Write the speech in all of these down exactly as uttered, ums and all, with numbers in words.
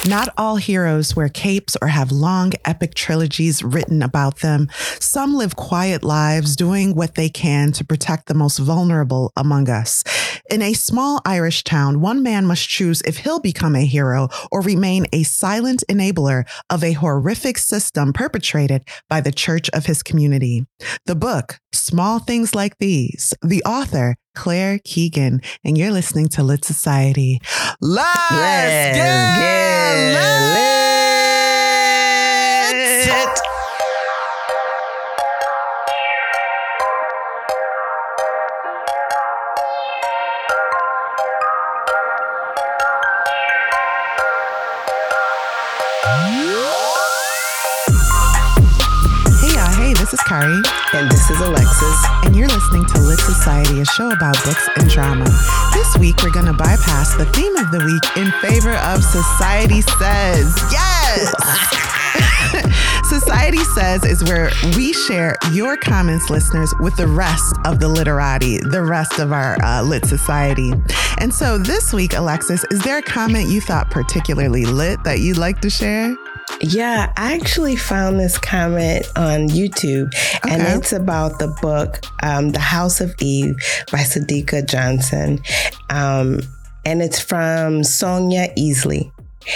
Not all heroes wear capes or have long, epic trilogies written about them. Some live quiet lives doing what they can to protect the most vulnerable among us. In a small Irish town, one man must choose if he'll become a hero or remain a silent enabler of a horrific system perpetrated by the church of his community. The book, Small Things Like These, the author, Claire Keegan, and you're listening to Lit Society. Let's, Let's get, get lit! lit. This is Kari. And this is Alexis. And you're listening to Lit Society, a show about books and drama. This week, we're going to bypass the theme of the week in favor of Society Says. Yes! Society Says is where we share your comments, listeners, with the rest of the literati, the rest of our uh, lit society. And so this week, Alexis, is there a comment you thought particularly lit that you'd like to share? Yeah, I actually found this comment on YouTube, okay. and it's about the book, um, The House of Eve by Sadiqa Johnson. Um, and it's from Sonia Easley.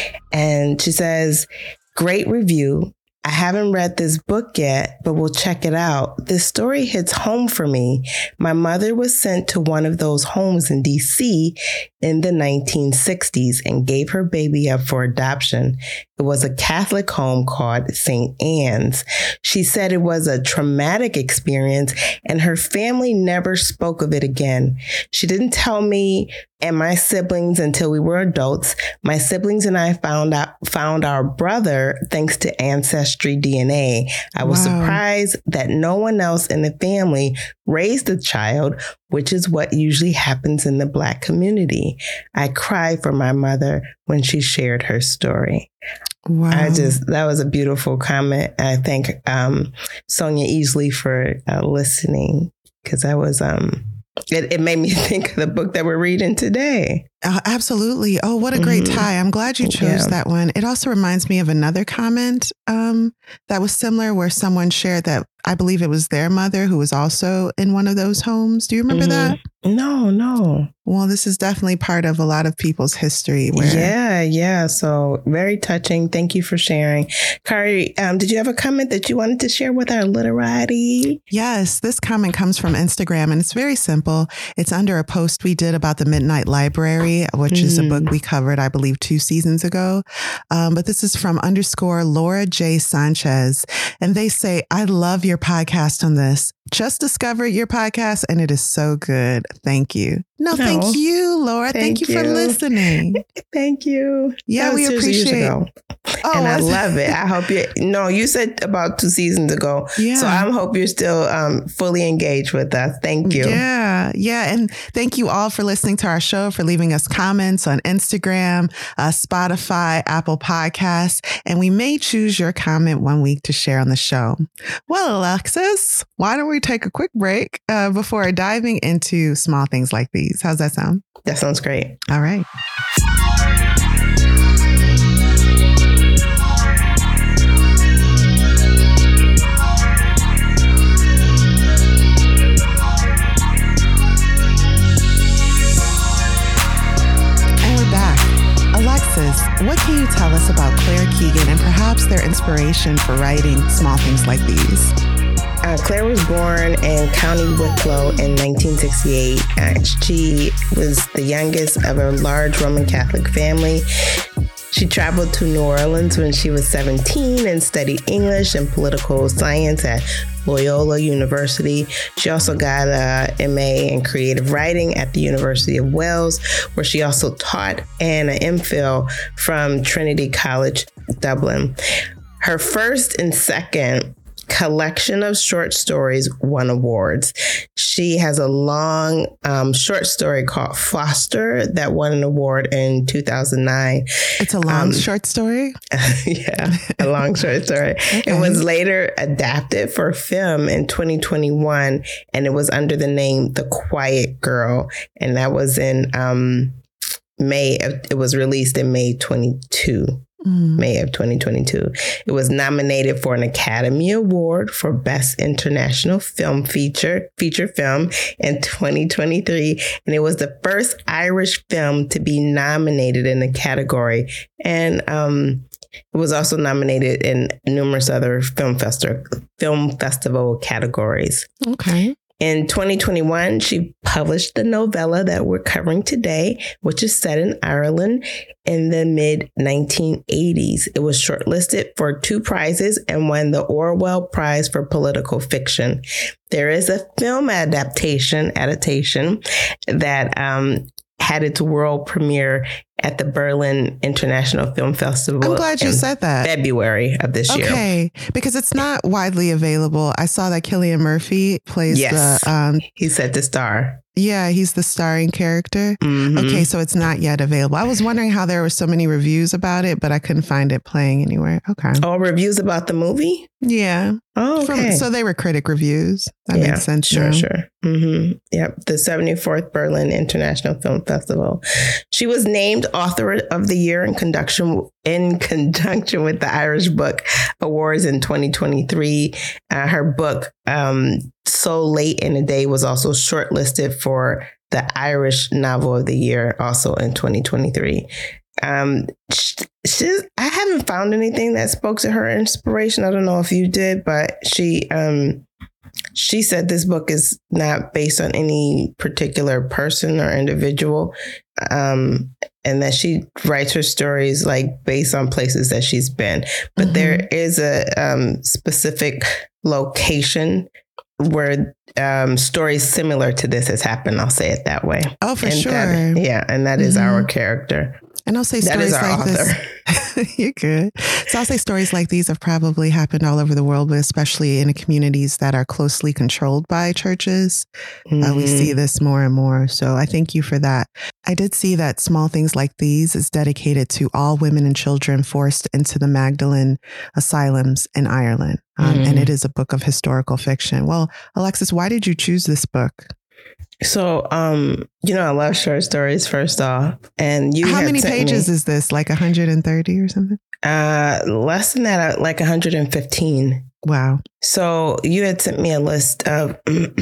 And she says, great review. I haven't read this book yet, but we'll check it out. This story hits home for me. My mother was sent to one of those homes in D C in the nineteen sixties and gave her baby up for adoption. It was a Catholic home called Saint Anne's. She said it was a traumatic experience and her family never spoke of it again. She didn't tell me and my siblings until we were adults. My siblings and I found out found our brother thanks to Ancestry D N A. I was wow. surprised that no one else in the family raised the child, which is what usually happens in the Black community. I cried for my mother when she shared her story. Wow. I just, that was a beautiful comment. I thank um, Sonia Easley for uh, listening, because that was, um, it, it made me think of the book that we're reading today. Uh, absolutely. Oh, what a great mm-hmm. tie. I'm glad you chose yeah. that one. It also reminds me of another comment um, that was similar, where someone shared that I believe it was their mother who was also in one of those homes. Do you remember mm-hmm. that? No, no. Well, this is definitely part of a lot of people's history. Where... Yeah, yeah. So very touching. Thank you for sharing. Kari, um, did you have a comment that you wanted to share with our literati? Yes, this comment comes from Instagram and it's very simple. It's under a post we did about the Midnight Library, which mm. is a book we covered, I believe, two seasons ago. Um, but this is from underscore Laura J. Sanchez. And they say, I love your podcast on this. Just discovered your podcast and it is so good. Thank you. No, thank no. you, Laura. Thank, thank you, you for listening. Thank you. Yeah, we appreciate it. Oh, and I love it. I hope you, no, you said about two seasons ago. Yeah. So I hope you're still um, fully engaged with us. Thank you. Yeah. Yeah. And thank you all for listening to our show, for leaving us comments on Instagram, uh, Spotify, Apple Podcasts. And we may choose your comment one week to share on the show. Well, Alexis, why don't we take a quick break uh, before diving into small things like these? How's that sound? That sounds great. All right. What can you tell us about Claire Keegan and perhaps their inspiration for writing Small Things Like These? Uh, Claire was born in County Wicklow in nineteen sixty-eight. Uh, she was the youngest of a large Roman Catholic family. She traveled to New Orleans when she was seventeen and studied English and political science at Loyola University. She also got a M A in creative writing at the University of Wales, where she also taught, and an M Phil from Trinity College, Dublin. Her first and second collection of short stories won awards. She has a long um, short story called Foster that won an award in two thousand nine. It's a long um, short story? Yeah, a long short story. Okay. It was later adapted for film in twenty twenty-one, and it was under the name The Quiet Girl, and that was in um, May. It was released in May twenty-two. Mm. May of twenty twenty-two. It was nominated for an Academy Award for Best International Film Feature feature film in twenty twenty-three, and it was the first Irish film to be nominated in the category. And um, it was also nominated in numerous other film festival film festival categories. Okay. In twenty twenty-one, she published the novella that we're covering today, which is set in Ireland in the mid nineteen eighties. It was shortlisted for two prizes and won the Orwell Prize for Political Fiction. There is a film adaptation adaptation that um, had its world premiere at the Berlin International Film Festival. I'm glad you said that. February of this year. Okay, because it's not widely available. I saw that Cillian Murphy plays yes. the... Um, He's set to star. Yeah, he's the starring character. Mm-hmm. Okay, so it's not yet available. I was wondering how there were so many reviews about it, but I couldn't find it playing anywhere. Okay. Oh, reviews about the movie? Yeah. Oh, okay. From, so they were critic reviews. That yeah, makes sense. Sure, now. sure. Mm-hmm. Yep. The seventy-fourth Berlin International Film Festival. She was named Author of the Year in conjunction in conjunction with the Irish Book Awards in twenty twenty-three. Uh, her book, um, So Late in the Day, was also shortlisted for the Irish Novel of the Year, also in twenty twenty-three. Um, she, she's, I haven't found anything that spoke to her inspiration. I don't know if you did, but she um, she said this book is not based on any particular person or individual, um, and that she writes her stories like based on places that she's been. But mm-hmm. there is a um, specific location where um, stories similar to this has happened. I'll say it that way. Oh, for and sure. That, yeah. And that is mm-hmm. our character. And I'll say that stories is our like author. this. You're good. So I'll say stories like these have probably happened all over the world, but especially in communities that are closely controlled by churches. Mm-hmm. Uh, we see this more and more. So I thank you for that. I did see that Small Things Like These is dedicated to all women and children forced into the Magdalen asylums in Ireland. Um, mm-hmm. And it is a book of historical fiction. Well, Alexis, why did you choose this book? So, um, you know, I love short stories, first off. And you How many pages me, is this? Like one hundred thirty or something? Uh, less than that, like one hundred fifteen. Wow. So you had sent me a list of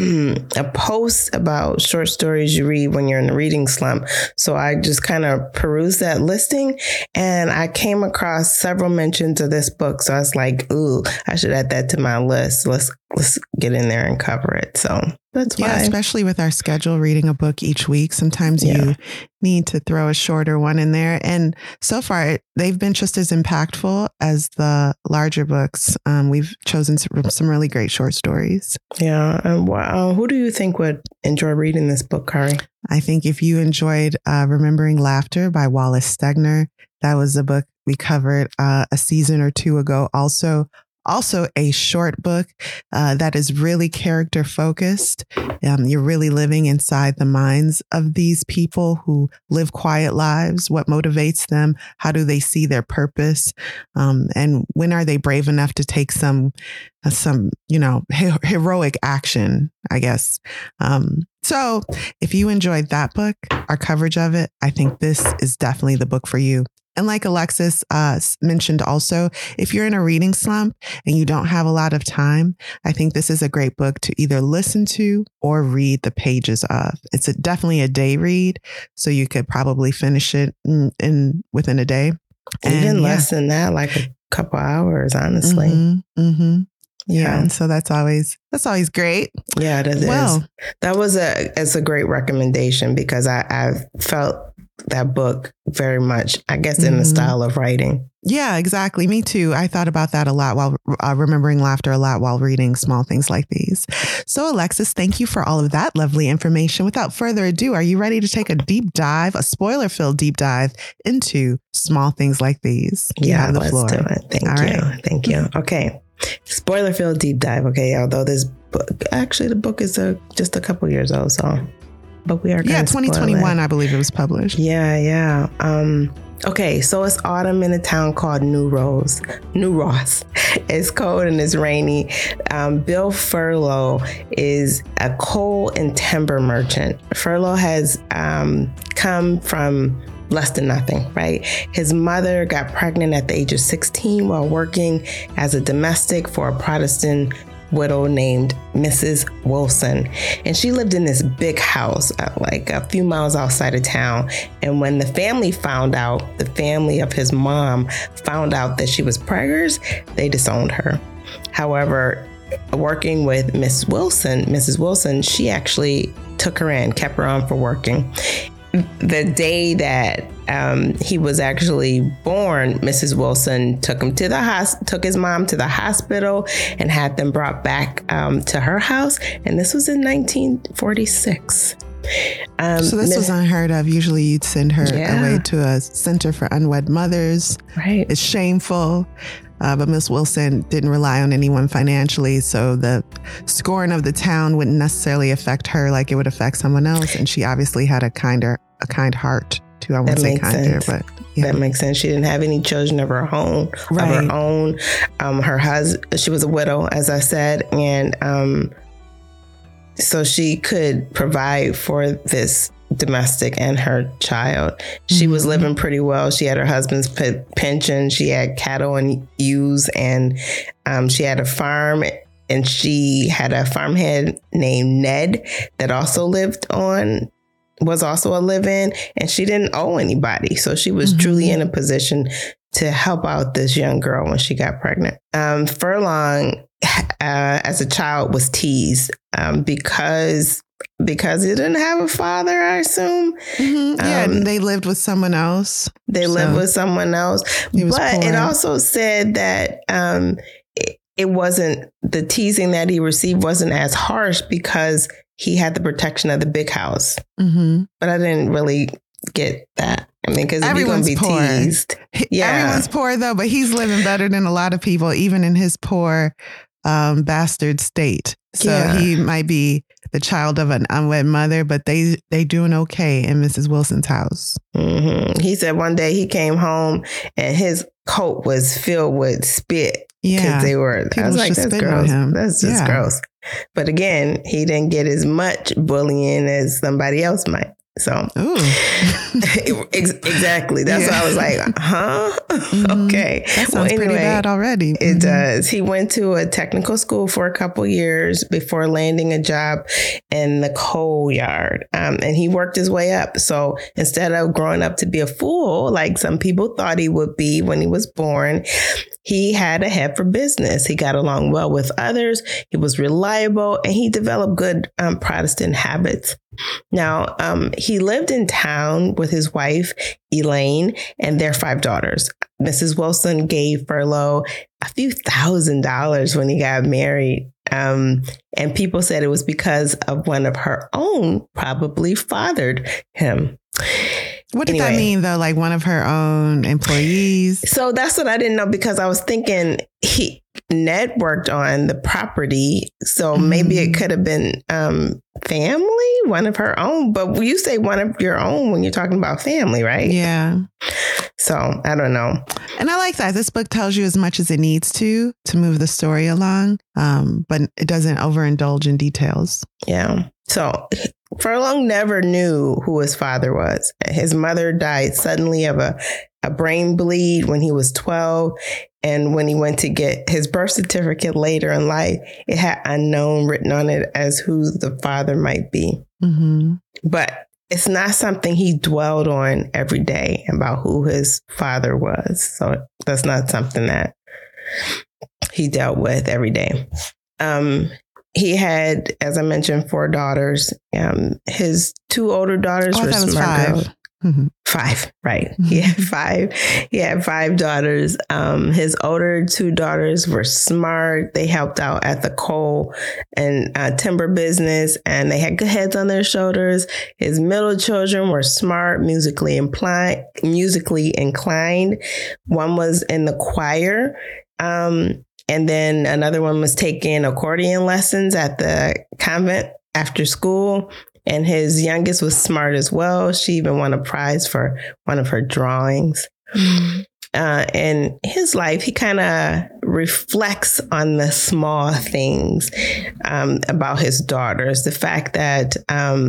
a post about short stories you read when you're in a reading slump. So I just kind of perused that listing and I came across several mentions of this book. So I was like, ooh, I should add that to my list. Let's let's get in there and cover it. So that's why. Yeah, especially with our schedule, reading a book each week. Sometimes yeah. you need to throw a shorter one in there. And so far, they've been just as impactful as the larger books. Um, we've chosen some really great short stories. Yeah. And wow. Who do you think would enjoy reading this book, Kari? I think if you enjoyed uh, Remembering Laughter by Wallace Stegner, that was a book we covered uh, a season or two ago. Also, Also, a short book uh, that is really character focused. Um, you're really living inside the minds of these people who live quiet lives. What motivates them? How do they see their purpose? Um, and when are they brave enough to take some, uh, some, you know, he- heroic action, I guess. Um, so if you enjoyed that book, our coverage of it, I think this is definitely the book for you. And like Alexis uh, mentioned also, if you're in a reading slump and you don't have a lot of time, I think this is a great book to either listen to or read the pages of. It's a, definitely a day read, so you could probably finish it in, in within a day. Even and, less yeah. than that, like a couple hours, honestly. Mm-hmm, mm-hmm. Yeah. Yeah. And so that's always, that's always great. Yeah, it is. Well, that was a, it's a great recommendation because I, I felt that book very much, I guess, in mm-hmm. the style of writing. Yeah, exactly. Me too. I thought about that a lot while uh, remembering laughter a lot while reading Small Things Like These. So, Alexis, thank you for all of that lovely information. Without further ado, are you ready to take a deep dive, a spoiler-filled deep dive into Small Things Like These? You yeah, have the let's floor. do it. Thank all you. Right. Thank you. Okay. Spoiler-filled deep dive. Okay. Although this book, actually, the book is a, just a couple years old, so. But we are yeah, twenty twenty-one, I believe it was published. Yeah, yeah. Um, okay, so it's autumn in a town called New Rose, New Ross. It's cold and it's rainy. Um, Bill Furlow is a coal and timber merchant. Furlow has um, come from less than nothing, right? His mother got pregnant at the age of sixteen while working as a domestic for a Protestant widow named Missus Wilson. And she lived in this big house, uh, like a few miles outside of town. And when the family found out, the family of his mom found out that she was preggers, they disowned her. However, working with Miss Wilson, Missus Wilson, she actually took her in, kept her on for working. The day that um, he was actually born, Missus Wilson took him to the hos- took his mom to the hospital and had them brought back um, to her house. And this was in nineteen forty-six. Um, so this Miss- was unheard of. Usually you'd send her yeah. away to a center for unwed mothers. Right. It's shameful. Uh, but Miss Wilson didn't rely on anyone financially, so the scorn of the town wouldn't necessarily affect her like it would affect someone else. And she obviously had a kinder, a kind heart too. I won't say kinder, sense. but yeah. That makes sense. She didn't have any children of her own. Right. Of her own. Um, her husband. She was a widow, as I said, and um, so she could provide for this domestic and her child. She mm-hmm. was living pretty well. She had her husband's p- pension. She had cattle and ewes, and um, she had a farm, and she had a farmhand named Ned that also lived on, was also a live-in, and she didn't owe anybody. So she was mm-hmm. truly in a position to help out this young girl when she got pregnant. Um, Furlong, uh, as a child, was teased um, because Because he didn't have a father, I assume. Mm-hmm. Yeah, um, and they lived with someone else. They so lived with someone else. But poor. It also said that um, it, it wasn't, the teasing that he received wasn't as harsh because he had the protection of the big house. Mm-hmm. But I didn't really get that. I mean, because if you're going to be poor. teased. Yeah. Everyone's poor, though, but he's living better than a lot of people, even in his poor um, bastard state. So yeah. he might be the child of an unwed mother, but they they doing okay in Missus Wilson's house. Mm-hmm. He said one day he came home and his coat was filled with spit. Yeah, because they were. People I was like, that's gross. Him. That's just yeah. gross. But again, he didn't get as much bullying as somebody else might. So, exactly. That's yeah. why I was like, huh? Mm-hmm. Okay. That sounds well, anyway, pretty bad already. It mm-hmm. does. He went to a technical school for a couple years before landing a job in the coal yard. Um, and he worked his way up. So instead of growing up to be a fool, like some people thought he would be when he was born, he had a head for business. He got along well with others. He was reliable, and he developed good um, Protestant habits. Now, um, he lived in town with his wife, Elaine, and their five daughters. Missus Wilson gave Furlong a few thousand dollars when he got married. Um, and people said it was because of one of her own probably fathered him. What did anyway, that mean, though? Like one of her own employees? So that's what I didn't know, because I was thinking he Ned worked on the property. So mm-hmm. maybe it could have been um, family, one of her own. But you say one of your own when you're talking about family, right? Yeah. So I don't know. And I like that. This book tells you as much as it needs to to move the story along, um, but it doesn't overindulge in details. Yeah. So Furlong never knew who his father was. His mother died suddenly of a, a brain bleed when he was twelve. And when he went to get his birth certificate later in life, it had unknown written on it as who the father might be. Mm-hmm. But it's not something he dwelled on every day about who his father was. So that's not something that he dealt with every day. Um, He had, as I mentioned, four daughters. Um, his two older daughters oh, were that was smart five. girls. Mm-hmm. Five, right. Mm-hmm. He had five. He had five daughters. Um, his older two daughters were smart. They helped out at the coal and uh, timber business, and they had good heads on their shoulders. His middle children were smart, musically inclined. Musically inclined. One was in the choir. Um, And then another one was taking accordion lessons at the convent after school. And his youngest was smart as well. She even won a prize for one of her drawings. Mm-hmm. Uh, and his life, he kind of reflects on the small things um, about his daughters. The fact that um,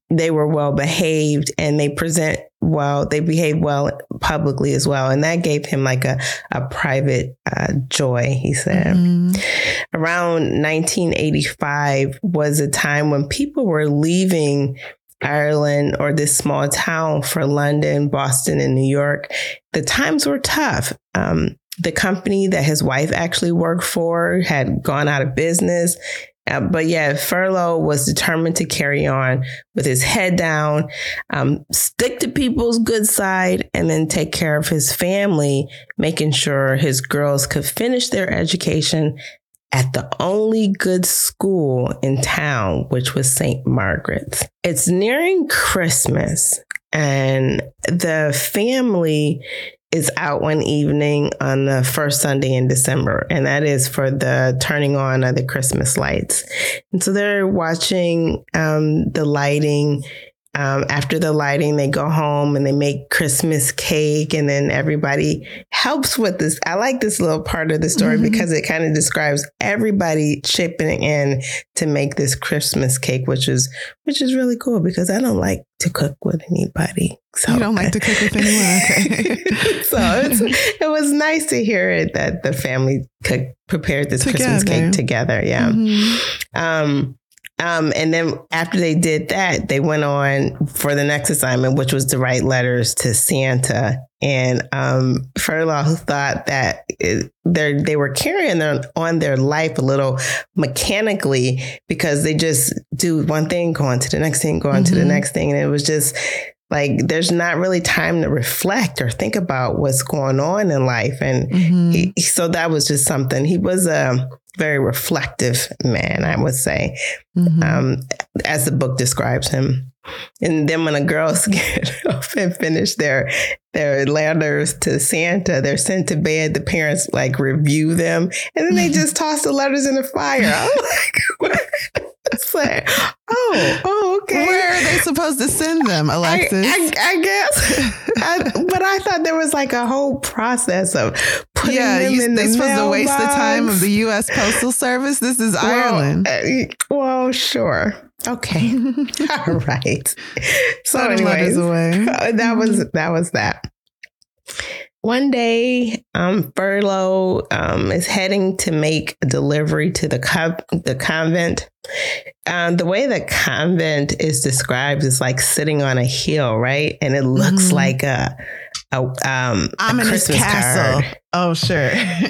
they were well behaved and they present well, they behave well publicly as well. And that gave him like a, a private uh, joy, he said. Mm-hmm. Around nineteen eighty-five was a time when people were leaving Ireland or this small town for London, Boston, and New York. The times were tough. Um, the company that his wife actually worked for had gone out of business. Uh, but yeah, Furlow was determined to carry on with his head down, um, stick to people's good side, and then take care of his family, making sure his girls could finish their education at the only good school in town, which was Saint Margaret's. It's nearing Christmas, and the family is out one evening on the first Sunday in December, and that is for the turning on of the Christmas lights. And so they're watching um, the lighting. Um, after the lighting, they go home and they make Christmas cake, and then everybody helps with this. I like this little part of the story mm-hmm. because it kind of describes everybody chipping in to make this Christmas cake, which is which is really cool because I don't like to cook with anybody. So you don't like to cook with anyone, okay? So it's, it was nice to hear it that the family cooked, prepared this together. Christmas cake together. Yeah. Mm-hmm. Um, Um, and then after they did that, they went on for the next assignment, which was to write letters to Santa. And um, Furlow thought that it, they were carrying on their life a little mechanically because they just do one thing, go on to the next thing, go on mm-hmm. to the next thing. And it was just like, there's not really time to reflect or think about what's going on in life. And mm-hmm. he, so that was just something. He was a very reflective man, I would say, mm-hmm. um, as the book describes him. And then when the girls get up and finish their their letters to Santa, they're sent to bed. The parents like review them, and then they just toss the letters in the fire. I'm like, what? It's like, oh, oh, okay. Where are they supposed to send them, Alexis? I, I, I guess. I, but I thought there was like a whole process of putting yeah, them you, in they're the supposed to waste box. the time of the U S Postal Service. This is well, Ireland. Uh, well, sure. Okay. All right. So anyways, away. that was that was that. One day, um, Furlow um, is heading to make a delivery to the co- the convent. Um, the way the convent is described is like sitting on a hill, right? And it looks mm-hmm. like a a, um, a Christmas castle. Card. Oh, sure.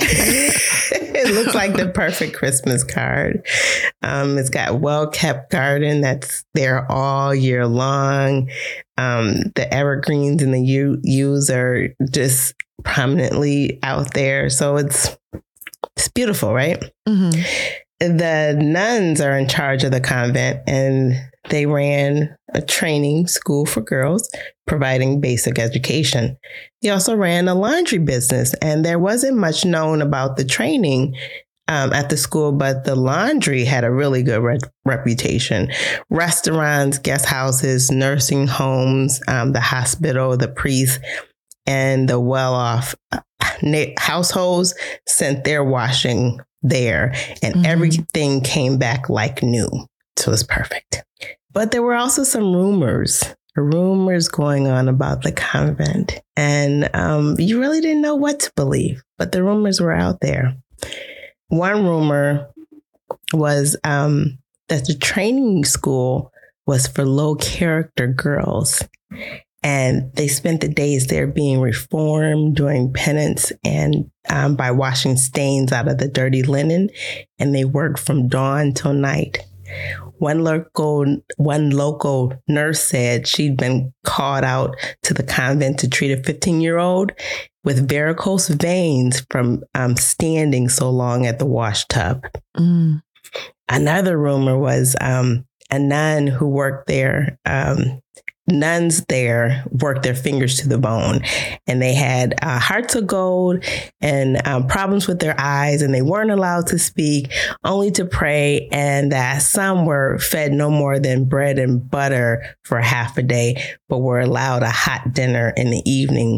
It looks like the perfect Christmas card. Um, it's got well-kept garden that's there all year long. Um, the evergreens and the yew- yews are just prominently out there. So it's it's beautiful, right? Mm-hmm. The nuns are in charge of the convent, and they ran a training school for girls, providing basic education. They also ran a laundry business, and there wasn't much known about the training um, at the school, but the laundry had a really good re- reputation. Restaurants, guest houses, nursing homes, um, the hospital, the priest, and the well-off households sent their washing there, and mm-hmm. everything came back like new. So it was perfect. But there were also some rumors, rumors going on about the convent. And um, you really didn't know what to believe, but the rumors were out there. One rumor was um, that the training school was for low character girls. And they spent the days there being reformed, doing penance, and um, by washing stains out of the dirty linen. And they worked from dawn till night. One local one local nurse said she'd been called out to the convent to treat a fifteen-year-old with varicose veins from um, standing so long at the wash tub. Mm. Another rumor was um, a nun who worked there. Um, nuns there worked their fingers to the bone, and they had uh, hearts of gold and um, problems with their eyes, and they weren't allowed to speak, only to pray, and that some were fed no more than bread and butter for half a day, but were allowed a hot dinner in the evenings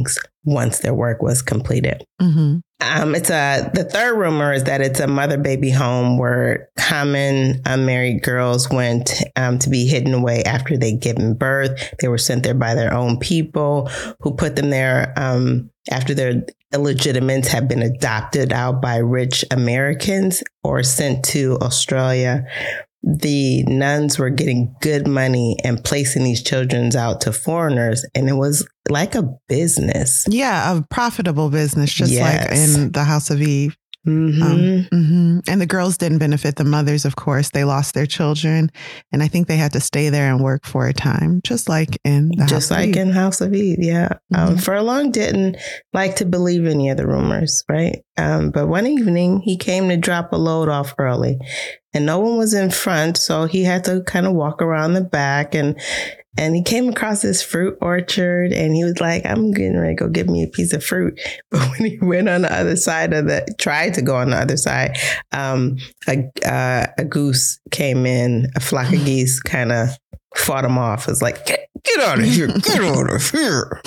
once their work was completed. Mm-hmm. Um, it's a the third rumor is that it's a mother baby home where common unmarried girls went um, to be hidden away after they given birth. They were sent there by their own people who put them there um, after their illegitimates had been adopted out by rich Americans or sent to Australia. The nuns were getting good money and placing these children out to foreigners. And it was like a business. Yeah, a profitable business, just yes. like in the House of Eve. Mm-hmm. Um, mm-hmm. And the girls didn't benefit. The mothers, of course, they lost their children. And I think they had to stay there and work for a time, just like in the Just House of like Eve. in House of Eve, yeah. Mm-hmm. Um, Furlong didn't like to believe any of the rumors, right? Um, but one evening, he came to drop a load off early. And no one was in front, so he had to kind of walk around the back. And and he came across this fruit orchard, and he was like, I'm getting ready to go get me a piece of fruit. But when he went on the other side of the, tried to go on the other side, um, a, uh, a goose came in, a flock of geese kind of fought him off. It's like, get, get out of here, get out of here.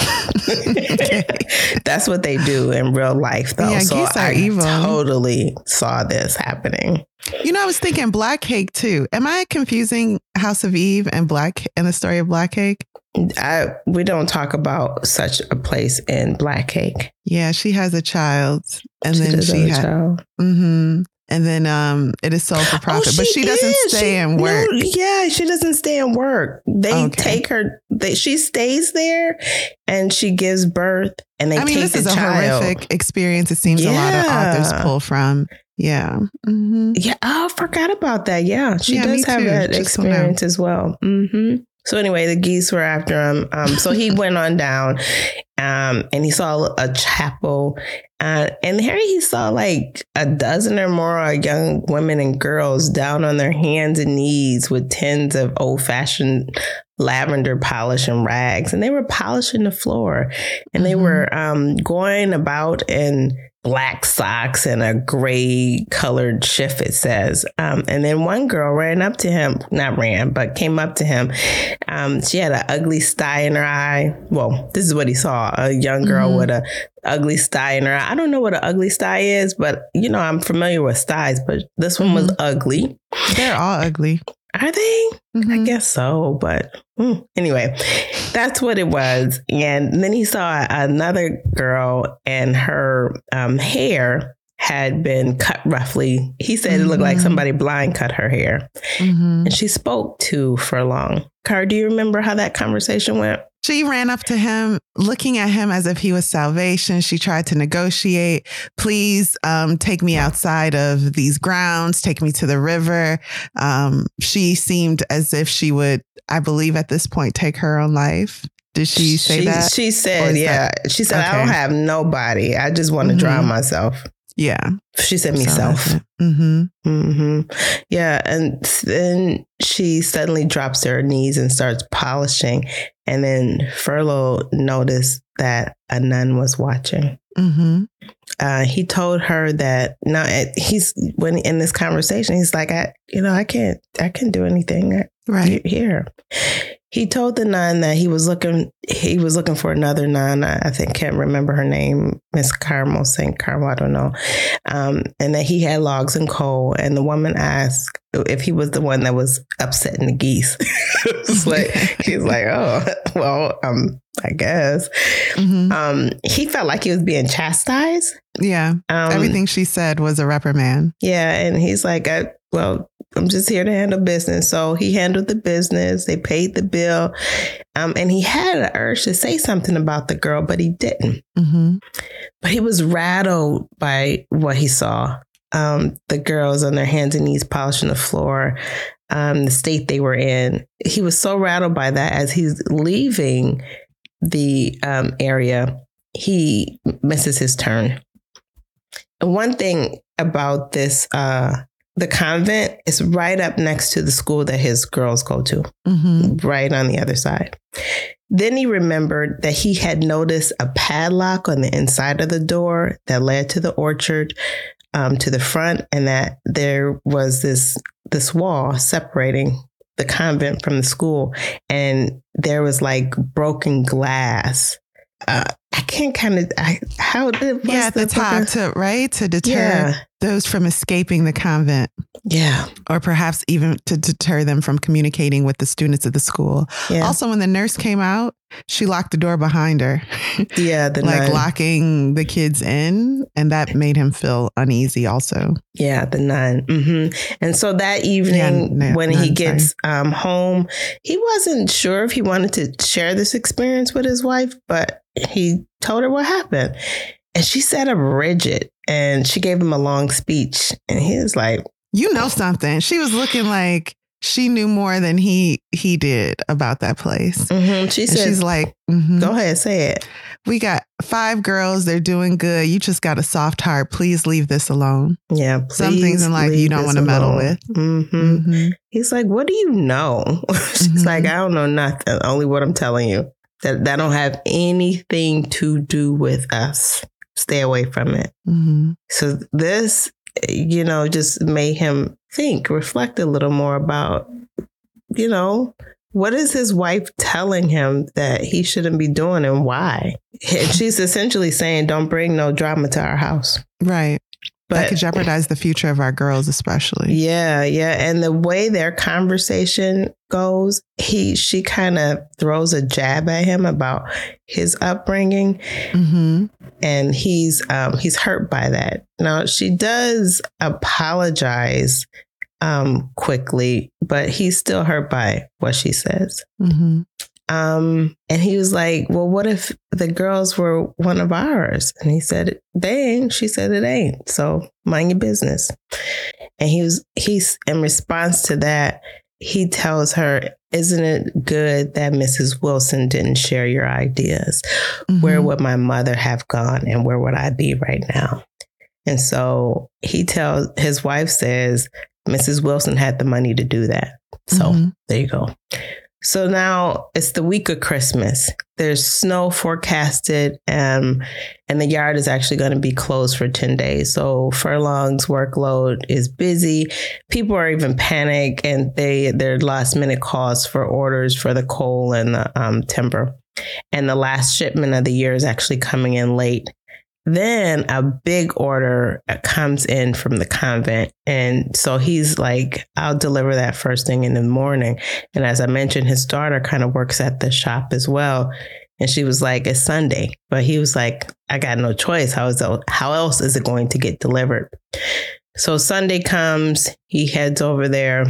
That's what they do in real life, though. Yeah, so geese are I evil. totally saw this happening. You know, I was thinking Black Cake too. Am I confusing House of Eve and Black and the story of Black Cake? I, we don't talk about such a place in Black Cake. Yeah, she has a child, and She then does she have a had, child. mm-hmm, and then um, it is sold for profit, Oh, but she doesn't is. stay She- and work. No, yeah, she doesn't stay and work. They Okay. take her. They, she stays there, and she gives birth, and they I mean, take this the is a child. horrific experience. It seems a lot of Yeah. authors pull from. Yeah. Mm-hmm. Yeah, oh, I forgot about that. Yeah, she Yeah, does me have too. that Just don't know. experience as well. hmm So anyway, the geese were after him. Um, so he went on down, um, and he saw a chapel. Uh, and here he saw like a dozen or more young women and girls down on their hands and knees with tins of old-fashioned lavender polish and rags, and they were polishing the floor, and they Mhm. were um, going about in black socks and a gray colored shift, it says. Um, and then one girl ran up to him, not ran, but came up to him. Um, she had an ugly sty in her eye. Well, this is what he saw, a young girl Mhm. with a ugly sty in her eye. I don't know what an ugly sty is, but you know, I'm familiar with styes, but this one was ugly. They're all ugly. Are they? I Mhm. guess so, but mm, anyway, that's what it was. And then he saw another girl, and her um, hair had been cut roughly. He said it looked like Mhm. somebody blind cut her hair. Mhm. And she spoke to Furlong. Car, do you remember how that conversation went? She ran up to him, looking at him as if he was salvation. She tried to negotiate. Please um, take me outside of these grounds. Take me to the river. Um, she seemed as if she would, I believe at this point, take her own life. Did she say she, that? She Or said, is yeah. that- She said, I Okay. don't have nobody. I just want to Mhm. drown myself. Yeah. She said, So myself. that's it. Mhm. hmm Yeah. And then she suddenly drops to her knees and starts polishing. And then Furlow noticed that a nun was watching. Mhm. Uh, he told her that now he's when in this conversation, he's like, I, you know, I can't, I can't do anything Right. here. He told the nun that he was looking, he was looking for another nun. I, I think can't remember her name, Miss Carmel, Saint Carmel, I don't know. Um, and that he had logs and coal. And the woman asked if he was the one that was upsetting the geese. It's like he's like, oh, well, um, I guess. Mhm. Um, he felt like he was being chastised. Yeah. Um, Everything she said was a reprimand. Yeah, and he's like, I, well, I'm just here to handle business. So he handled the business. They paid the bill. Um, and he had an urge to say something about the girl, but he didn't. Mm-hmm. But he was rattled by what he saw. Um, the girls on their hands and knees polishing the floor, um, the state they were in. He was so rattled by that as he's leaving the um, area, he misses his turn. And one thing about this, uh, the convent is right up next to the school that his girls go to, Mm-hmm. right on the other side. Then he remembered that he had noticed a padlock on the inside of the door that led to the orchard, um, to the front, and that there was this this wall separating the convent from the school, and there was like broken glass uh, I can't kind of, I, how did, yeah, at the, the top to, right, to deter yeah. those from escaping the convent. Yeah. Or perhaps even to deter them from communicating with the students at the school. Yeah. Also, when the nurse came out, she locked the door behind her. Yeah. The like nun. locking the kids in. And that made him feel uneasy also. Yeah. The nun. Mm-hmm. And so that evening yeah, when nun, he gets um, home, he wasn't sure if he wanted to share this experience with his wife, but he told her what happened. And she sat up rigid and she gave him a long speech. And he was like, you know something. She was looking like she knew more than he he did about that place. Mm-hmm. She and said, she's like, mm-hmm, go ahead, say it. We got five girls. They're doing good. You just got a soft heart. Please leave this alone. Yeah. Some things in life you don't want to meddle with. Mm-hmm. Mm-hmm. He's like, what do you know? She's mm-hmm. like, I don't know nothing. Only what I'm telling you. That, that don't have anything to do with us. Stay away from it. Mm-hmm. So this, you know, just made him think, reflect a little more about, you know, what is his wife telling him that he shouldn't be doing and why? And she's essentially saying, don't bring no drama to our house. Right. But that could jeopardize the future of our girls, especially. Yeah, yeah. And the way their conversation goes, he she kind of throws a jab at him about his upbringing. Mm-hmm. And he's um, he's hurt by that. Now, she does apologize um, quickly, but he's still hurt by what she says. Mm-hmm. Um, and he was like, well, what if the girls were one of ours? And he said, they ain't. She said, it ain't. So mind your business. And he was, he's in response to that, he tells her, isn't it good that Missus Wilson didn't share your ideas? Mm-hmm. Where would my mother have gone and where would I be right now? And so he tells, his wife says, Missus Wilson had the money to do that. So mm-hmm. there you go. So now it's the week of Christmas. There's snow forecasted, um, and the yard is actually going to be closed for ten days. So Furlong's workload is busy. People are even panicked, and they their last minute calls for orders for the coal and the um, timber. And the last shipment of the year is actually coming in late. Then a big order comes in from the convent. And so he's like, I'll deliver that first thing in the morning. And as I mentioned, his daughter kind of works at the shop as well. And she was like, it's Sunday. But he was like, I got no choice. How is it, how else is it going to get delivered? So Sunday comes, he heads over there.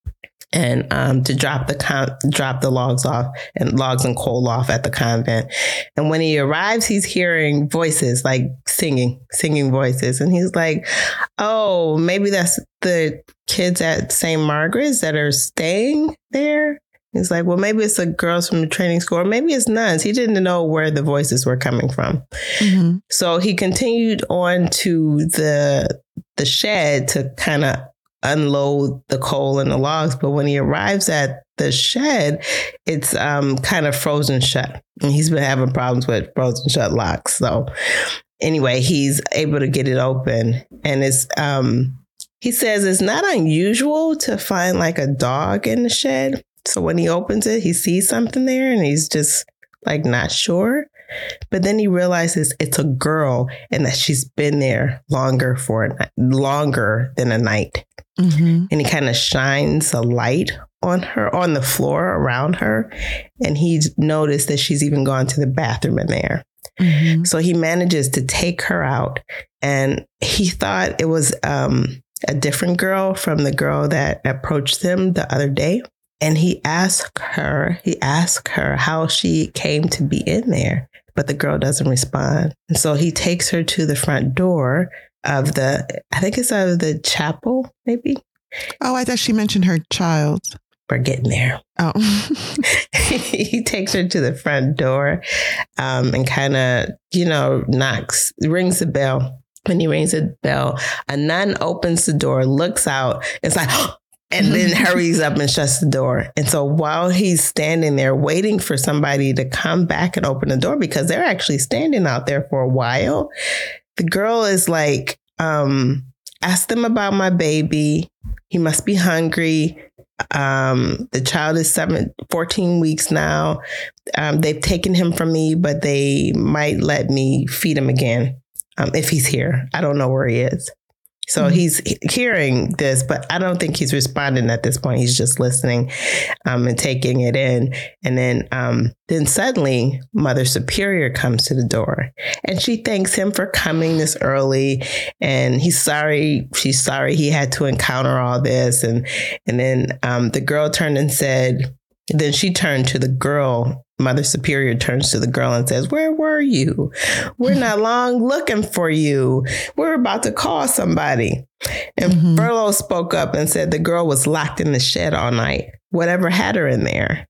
And um, to drop the con- drop the logs off and logs and coal off at the convent. And when he arrives, he's hearing voices, like singing, singing voices. And he's like, oh, maybe that's the kids at Saint Margaret's that are staying there. He's like, well, maybe it's the girls from the training school, or maybe it's nuns. He didn't know where the voices were coming from. Mm-hmm. So he continued on to the the shed to kind of unload the coal and the logs. But when he arrives at the shed, it's um, kind of frozen shut. And he's been having problems with frozen shut locks. So anyway, he's able to get it open. And it's um, he says it's not unusual to find like a dog in the shed. So when he opens it, he sees something there and he's just like not sure. But then he realizes it's a girl and that she's been there longer for a, longer than a night. Mm-hmm. And he kind of shines a light on her, on the floor around her. And he's noticed that she's even gone to the bathroom in there. Mm-hmm. So he manages to take her out. And he thought it was um, a different girl from the girl that approached him the other day. And he asked her, he asked her how she came to be in there. But the girl doesn't respond. And so he takes her to the front door of the, I think it's of the chapel, maybe. Oh, I thought she mentioned her child. We're getting there. Oh. He takes her to the front door um, and kind of, you know, knocks, rings the bell. When he rings the bell, a nun opens the door, looks out. It's like, and then hurries up and shuts the door. And so while he's standing there waiting for somebody to come back and open the door, because they're actually standing out there for a while, the girl is like, um, ask them about my baby. He must be hungry. Um, the child is seven, fourteen weeks now. Um, they've taken him from me, but they might let me feed him again um, if he's here. I don't know where he is. So mm-hmm. he's hearing this, but I don't think he's responding at this point. He's just listening um, and taking it in. And then um, then suddenly Mother Superior comes to the door and she thanks him for coming this early. And he's sorry. She's sorry he had to encounter all this. And, and then um, the girl turned and said, then she turned to the girl. Mother Superior turns to the girl and says, where were you? We're not long looking for you. We're about to call somebody. And mm-hmm. Furlough spoke up and said the girl was locked in the shed all night. Whatever had her in there.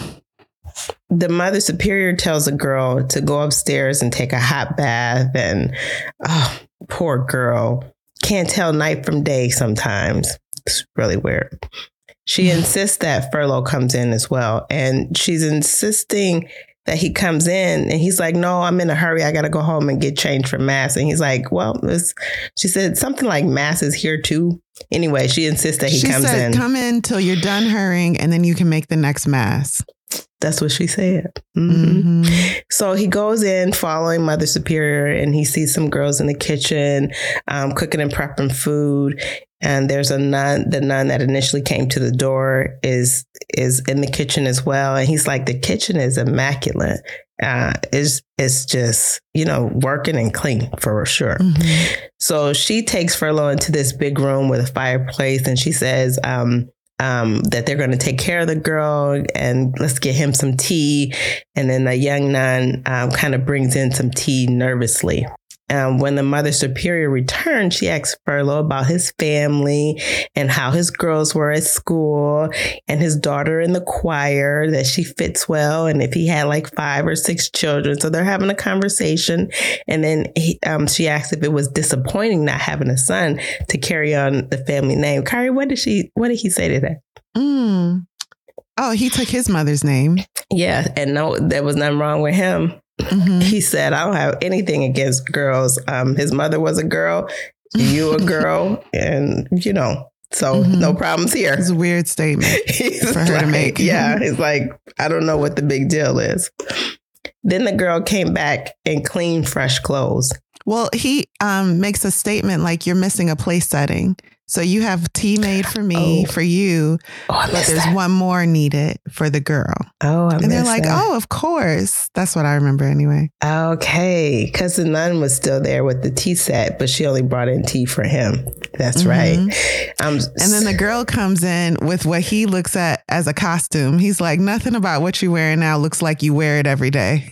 The Mother Superior tells the girl to go upstairs and take a hot bath. And oh, poor girl. Can't tell night from day sometimes. It's really weird. She insists that Furlough comes in as well. And she's insisting that he comes in. And he's like, no, I'm in a hurry. I got to go home and get changed for Mass. And he's like, well, it's, she said something like Mass is here too. Anyway, she insists that he she comes said, in. Come in till you're done hurrying and then you can make the next Mass. That's what she said. Mm-hmm. Mm-hmm. So he goes in following Mother Superior and he sees some girls in the kitchen um, cooking and prepping food. And there's a nun, the nun that initially came to the door is is in the kitchen as well. And he's like, the kitchen is immaculate. Uh, it's, it's just, you know, working and clean for sure. Mm-hmm. So she takes Furlough into this big room with a fireplace and she says um, um, that they're going to take care of the girl and let's get him some tea. And then the young nun um, kind of brings in some tea nervously. Um, when the Mother Superior returned, she asked Furlough about his family and how his girls were at school and his daughter in the choir, that she fits well, and if he had like five or six children. So they're having a conversation. And then he, um, she asked if it was disappointing not having a son to carry on the family name. Kari, what did she? What did he say to that? Mm. Oh, he took his mother's name. Yeah, and no, there was nothing wrong with him. Mm-hmm. He said, I don't have anything against girls. Um, his mother was a girl, you a girl, and, you know, so mm-hmm. no problems here. It's a weird statement for her like, to make. Yeah, it's like, I don't know what the big deal is. Then the girl came back and cleaned fresh clothes. Well, he um, makes a statement like you're missing a place setting. So you have tea made for me, oh. for you, oh, but there's that. one more needed for the girl. Oh, I And they're like, that. oh, of course. That's what I remember anyway. Okay. Because the nun was still there with the tea set, but she only brought in tea for him. That's mm-hmm. right. Um, and then the girl comes in with what he looks at as a costume. He's like, nothing about what you're wearing now looks like you wear it every day.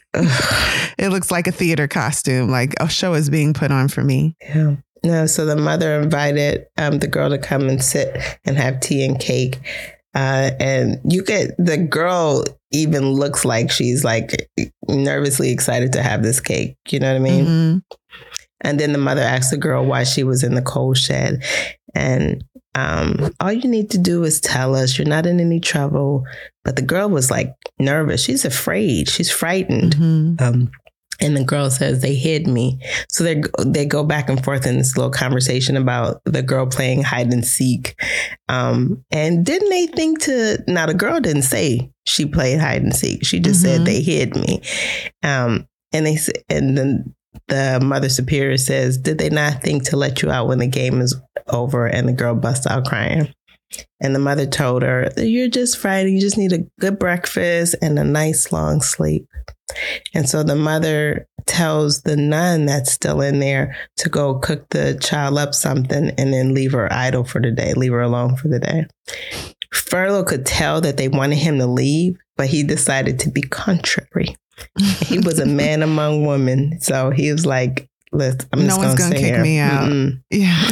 It looks like a theater costume, like a show is being put on for me. Yeah. No, so the mother invited um, the girl to come and sit and have tea and cake. Uh, and you get the girl even looks like she's like nervously excited to have this cake. You know what I mean? Mm-hmm. And then the mother asked the girl why she was in the coal shed. And um, all you need to do is tell us you're not in any trouble. But the girl was like nervous. She's afraid. She's frightened. Mm-hmm. Um And the girl says, they hid me. So they they go back and forth in this little conversation about the girl playing hide and seek. Um, and didn't they think to, now the girl didn't say she played hide and seek. She just mm-hmm. said they hid me. Um, and they and then the Mother Superior says, did they not think to let you out when the game is over? And the girl busts out crying. And the mother told her, you're just frightened. You just need a good breakfast and a nice long sleep. And so the mother tells the nun that's still in there to go cook the child up something and then leave her idle for the day, leave her alone for the day. Furlough could tell that they wanted him to leave, but he decided to be contrary. He was a man among women. So he was like, Let's, I'm no just one's going to kick here. me out. Mm-mm. Yeah.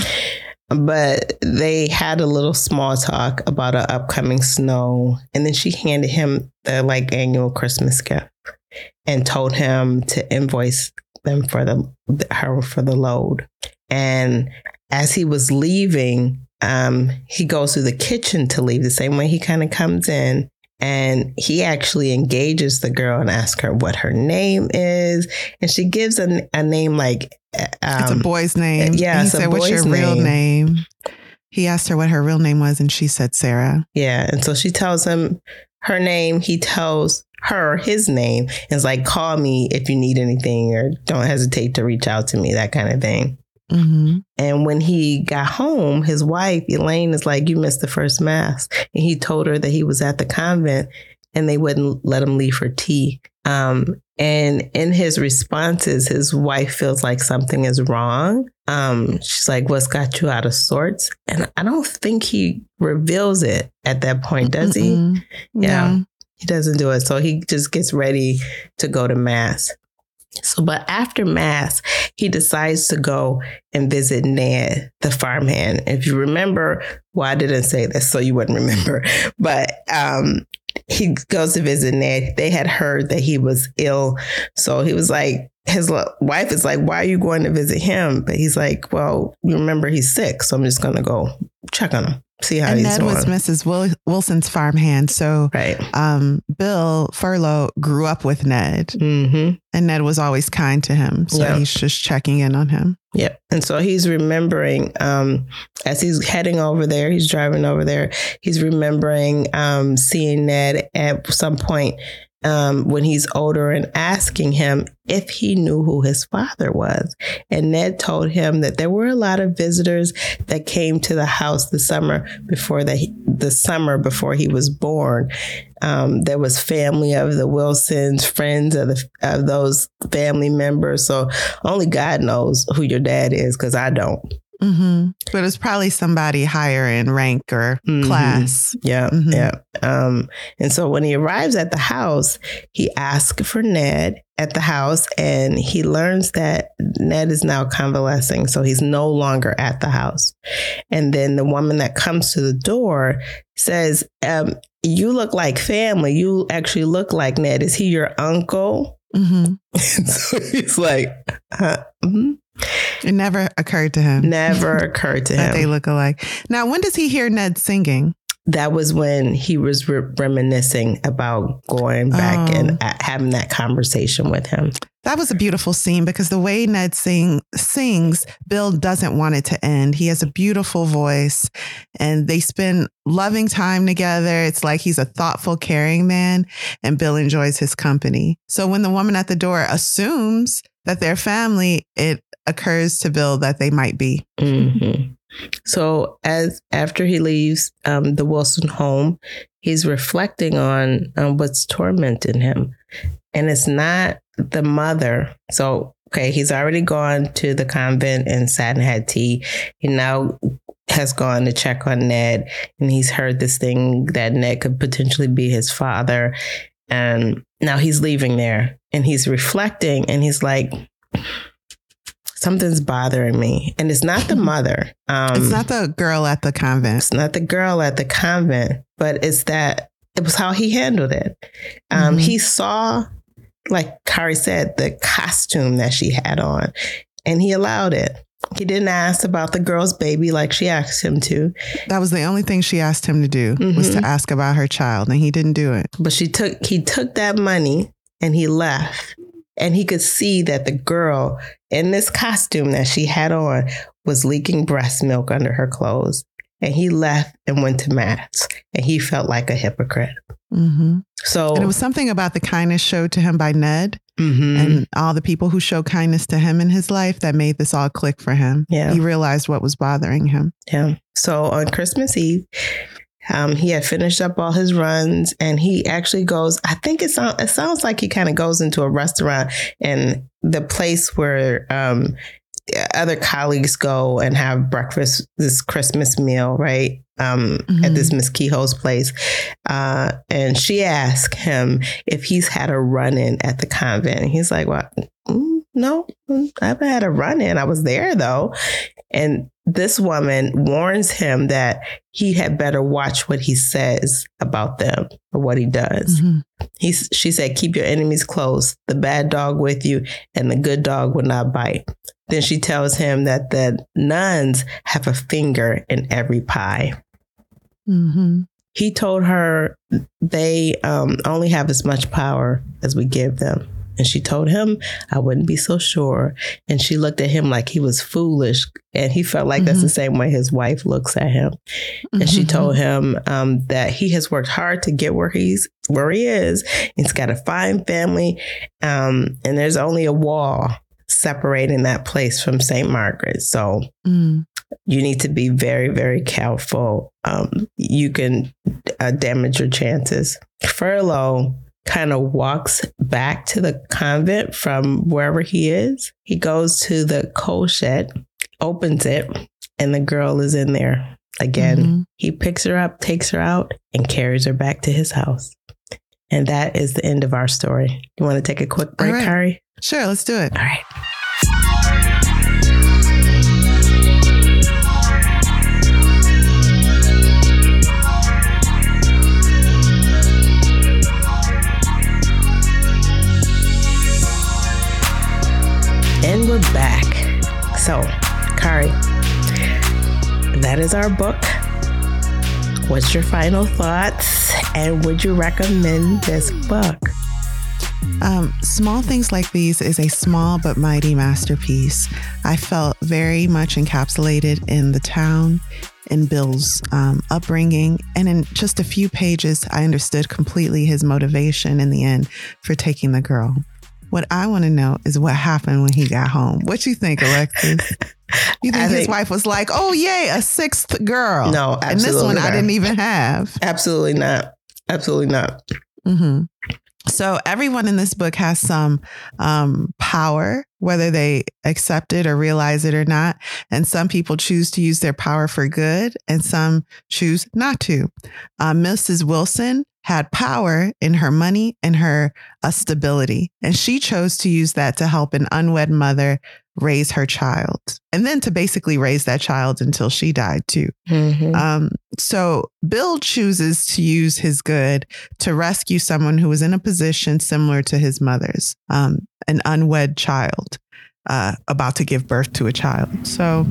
But they had a little small talk about an upcoming snow. And then she handed him the like annual Christmas gift and told him to invoice them for the her for the load. And as he was leaving, um, he goes to the kitchen to leave the same way he kind of comes in. And he actually engages the girl and asks her what her name is. And she gives a, a name like... Um, it's a boy's name. Yeah, he it's said, a boy's what's your name. real name? He asked her what her real name was, and she said Sarah. Yeah. And so she tells him her name. He tells her his name and is like, call me if you need anything, or don't hesitate to reach out to me, that kind of thing. Mm-hmm. And when he got home, his wife, Elaine, is like, you missed the first mass. And he told her that he was at the convent and they wouldn't let him leave for tea. Um, and in his responses, his wife feels like something is wrong. Um, she's like, what's got you out of sorts? And I don't think he reveals it at that point, does Mm-mm. he? Yeah, No. he doesn't do it. So he just gets ready to go to mass. So, but after mass, he decides to go and visit Ned, the farmhand. If you remember, well, I didn't say this, so you wouldn't remember, but um, he goes to visit Ned. They had heard that he was ill. So he was like, his wife is like, why are you going to visit him? But he's like, well, you remember he's sick, so I'm just going to go check on him. See how and he's Ned doing. was Missus Wil- Wilson's farmhand. So right. um, Bill Furlow grew up with Ned. Mm-hmm. And Ned was always kind to him. So Yeah. he's just checking in on him. Yep. And so he's remembering um, as he's heading over there, he's driving over there, he's remembering um, seeing Ned at some point um, when he's older and asking him if he knew who his father was. And Ned told him that there were a lot of visitors that came to the house the summer before the, the summer before he was born. Um, there was family of the Wilsons, friends of the of those family members. So only God knows who your dad is, because I don't. Mm-hmm. But it's probably somebody higher in rank or Mm-hmm. class. Yeah, Mhm. yeah. Um, and so when he arrives at the house, he asks for Ned at the house, and he learns that Ned is now convalescing, so he's no longer at the house. And then the woman that comes to the door says, um, you look like family. You actually look like Ned. Is he your uncle? Mm-hmm. And so he's like, uh, mm-hmm. It never occurred to him. Never occurred to that him. they look alike. Now, when does he hear Ned singing? That was when he was re- reminiscing about going back Oh. and uh, having that conversation with him. That was a beautiful scene because the way Ned sing, sings, Bill doesn't want it to end. He has a beautiful voice and they spend loving time together. It's like he's a thoughtful, caring man and Bill enjoys his company. So when the woman at the door assumes that they're family, it occurs to Bill that they might be. Mm-hmm. So as after he leaves um, the Wilson home, he's reflecting on um, what's tormenting him. And it's not the mother. So, okay, he's already gone to the convent and sat and had tea. He now has gone to check on Ned, and he's heard this thing that Ned could potentially be his father. And now he's leaving there and he's reflecting and he's like, something's bothering me. And it's not the mother. Um, It's not the girl at the convent. It's not the girl at the convent, but it's that it was how he handled it. Um, Mhm. He saw, like Kari said, the costume that she had on, and he allowed it. He didn't ask about the girl's baby like she asked him to. That was the only thing she asked him to do was Mhm. to ask about her child, and he didn't do it. But she took he took that money and he left. And he could see that the girl in this costume that she had on was leaking breast milk under her clothes. And he left and went to mass. And he felt like a hypocrite. Mm-hmm. So And it was something about the kindness showed to him by Ned mhm. and all the people who showed kindness to him in his life that made this all click for him. Yeah. He realized what was bothering him. Yeah. So on Christmas Eve, um, he had finished up all his runs and he actually goes, I think it, sound, it sounds like he kind of goes into a restaurant and the place where um, other colleagues go and have breakfast, this Christmas meal, right? Um, Mhm. At this Miss Kehoe's place. Uh, and she asked him if he's had a run-in at the convent. And he's like, well, mm, no, I haven't had a run-in. I was there though. And this woman warns him that he had better watch what he says about them or what he does. Mm-hmm. He's, she said, keep your enemies close, the bad dog with you, and the good dog will not bite. Then she tells him that the nuns have a finger in every pie. Mm-hmm. He told her they um, only have as much power as we give them. And she told him, I wouldn't be so sure. And she looked at him like he was foolish. And he felt like mm-hmm. that's the same way his wife looks at him. Mm-hmm. And she told him um, that he has worked hard to get where he's where he is. He's got a fine family. Um, and there's only a wall separating that place from Saint Margaret. So mm. you need to be very, very careful. Um, you can uh, damage your chances. Furlough kind of walks back to the convent from wherever he is. He goes to the coal shed, opens it, and the girl is in there again. Mm-hmm. He picks her up, takes her out, and carries her back to his house. And that is the end of our story. You want to take a quick break, right. Kari? Sure, let's do it. All right. And we're back. So, Kari, that is our book. What's your final thoughts? And would you recommend this book? Um, Small Things Like These is a small but mighty masterpiece. I felt very much encapsulated in the town, in Bill's um, upbringing, and in just a few pages, I understood completely his motivation in the end for taking the girl. What I want to know is what happened when he got home. What you think, Alexis? You think I his think, wife was like, oh, yay, a sixth girl? No, absolutely And this one not. I didn't even have. Absolutely not. Absolutely not. Mm-hmm. So everyone in this book has some um, power, whether they accept it or realize it or not. And some people choose to use their power for good and some choose not to. Uh, Missus Wilson had power in her money and her uh, stability. And she chose to use that to help an unwed mother raise her child and then to basically raise that child until she died too. Mm-hmm. Um, so Bill chooses to use his good to rescue someone who was in a position similar to his mother's, um, an unwed child uh, about to give birth to a child. So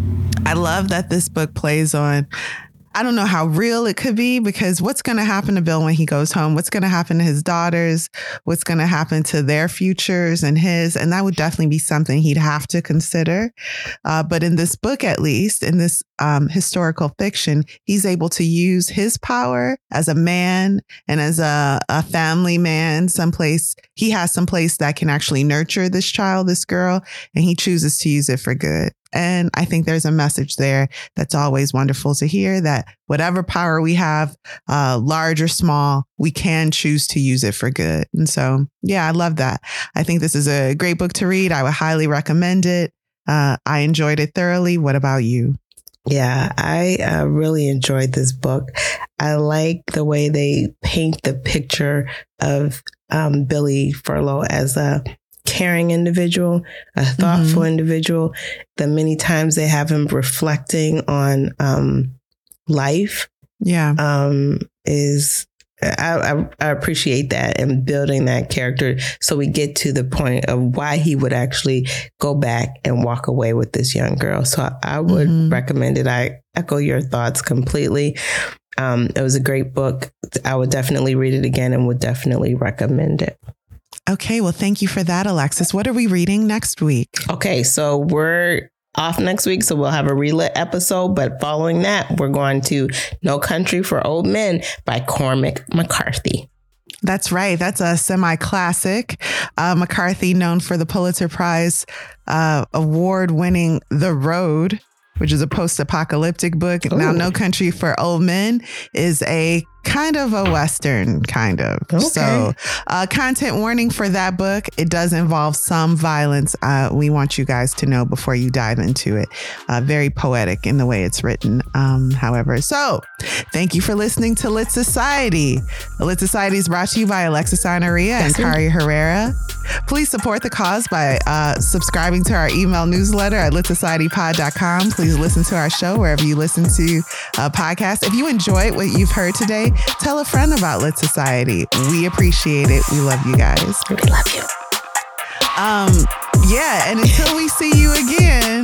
I love that this book plays on, I don't know how real it could be, because what's going to happen to Bill when he goes home? What's going to happen to his daughters? What's going to happen to their futures and his? And that would definitely be something he'd have to consider. Uh, but in this book, at least, in this um, historical fiction, he's able to use his power as a man and as a, a family man, someplace, he has someplace that can actually nurture this child, this girl, and he chooses to use it for good. And I think there's a message there that's always wonderful to hear, that whatever power we have, uh, large or small, we can choose to use it for good. And so, yeah, I love that. I think this is a great book to read. I would highly recommend it. Uh, I enjoyed it thoroughly. What about you? Yeah, I uh, really enjoyed this book. I like the way they paint the picture of um, Billy Furlough as a caring individual, a thoughtful mm-hmm. individual. The many times they have him reflecting on um, life, yeah, um, is I, I, I appreciate that, and building that character so we get to the point of why he would actually go back and walk away with this young girl. So I, I would mm-hmm. recommend it. I echo your thoughts completely. Um, it was a great book. I would definitely read it again and would definitely recommend it. Okay, well, thank you for that, Alexis. What are we reading next week? Okay, so we're off next week, so we'll have a relit episode. But following that, we're going to No Country for Old Men by Cormac McCarthy. That's right. That's a semi-classic. Uh, McCarthy, known for the Pulitzer Prize uh, award-winning The Road, which is a post-apocalyptic book. Ooh. Now, No Country for Old Men is a kind of a Western, kind of. Okay. So uh, content warning for that book. It does involve some violence. Uh, we want you guys to know before you dive into it. Uh, very poetic in the way it's written, um, however. So thank you for listening to Lit Society. The Lit Society is brought to you by Alexis Honoria and Kari Herrera. Please support the cause by uh, subscribing to our email newsletter at lit society pod dot com. Please listen to our show wherever you listen to uh, podcasts. If you enjoyed what you've heard today, tell a friend about Lit Society. We appreciate it. We love you guys. We love you. Um, yeah, and until we see you again,